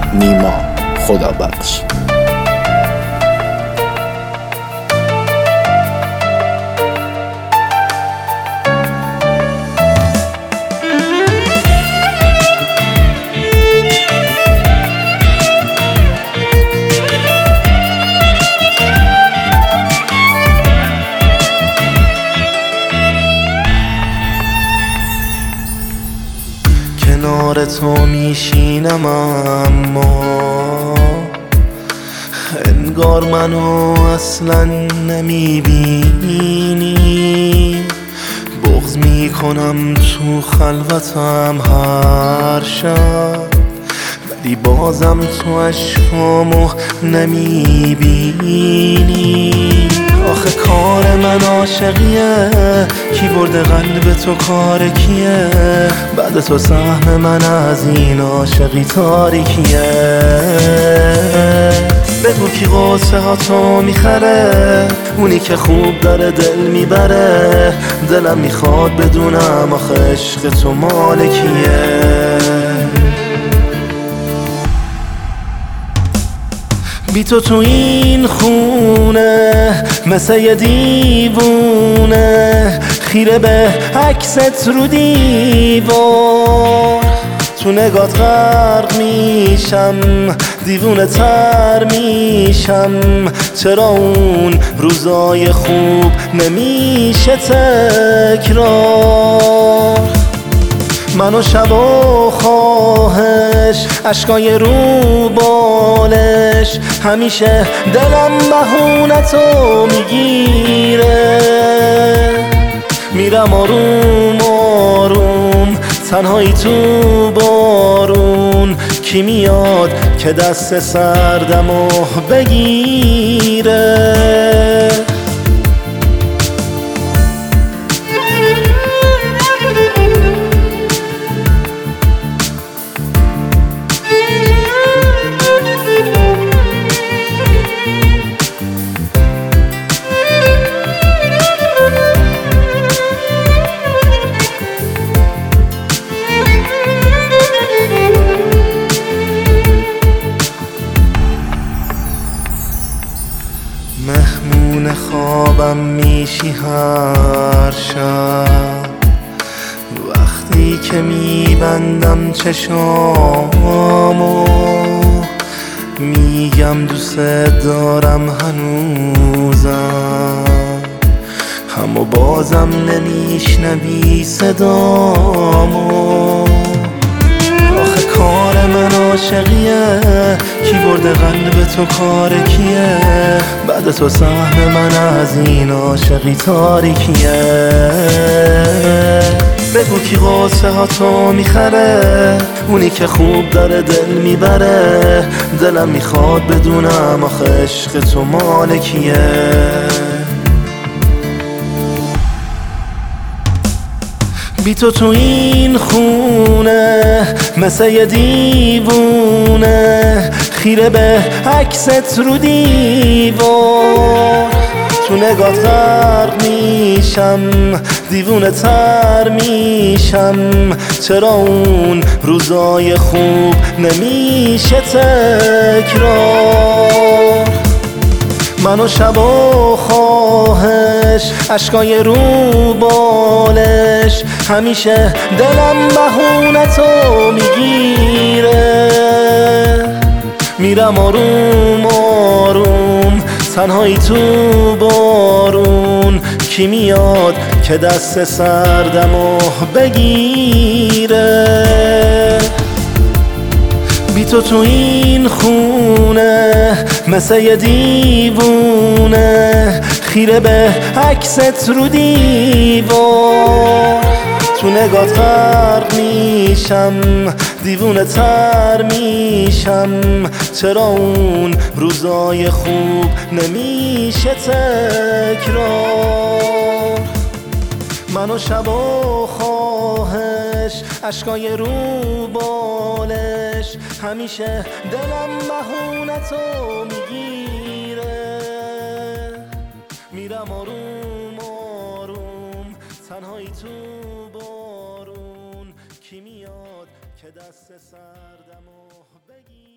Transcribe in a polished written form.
نیما خدا بخش. کنار تو میشینم اما انگار منو اصلا نمیبینی. بغض میکنم تو خلوتم هر شب، ولی بازم تو عشقامو نمیبینی. آخه کار من عاشقیه، کی برده قلب تو کار کیه؟ بعد تو سهم من از این عاشقی تاریکیه. بگو کی قصه ها تو میخره، اونی که خوب داره دل میبره. دلم میخواد بدونم آخه عشق تو مال کیه. بی تو این خونه مثل یه دیوونه، خیره به عکست رو دیوار. تو نگات غرق میشم، دیوونه تر میشم. چرا اون روزای خوب نمیشه تکرار؟ منو شب و خواهش، عشقای رو بالش، همیشه دلم بهونتو میگیره. میرم آروم آروم تنهایی تو بارون، کی میاد که دست سردمو بگیره؟ مهمون خوابم میشی هر شب، وقتی که میبندم چشامو. میگم دوست دارم هنوزم، اما بازم نمیشنوی صدامو. آخه کار من عاشقیه، کی برده قلب تو کار کیه؟ بعد تو سهم من از این عاشقی تاریکیه. بگو کی قصه ها تو میخره، اونی که خوب داره دل میبره. دلم میخواد بدونم آخه عشق تو مال کیه. بی تو این خونه مثل یه دیوونه، خیره به عکست رو دیوار. تو نگات غرق میشم، دیوونه تر میشم. چرا اون روزای خوب نمیشه تکرار؟ منو شب و خواهش، عشقای رو بالش، همیشه دلم بهونتو میگیره. میرم آروم آروم تنهایی تو بارون، کی میاد که دست سردمو بگیره؟ بی تو این خونه مثل یه دیوونه، خیره به عکست رو دیوار. تو نگات غرق میشم، دیوونه تر میشم. چرا اون روزای خوب نمیشه تکرار؟ منو شب و خواهش، عشقای رو بالش، همیشه دلم بهونتو میگیره. میرم آروم آروم تنهایی تو بارون، کی میاد که دست سردمو بگیره؟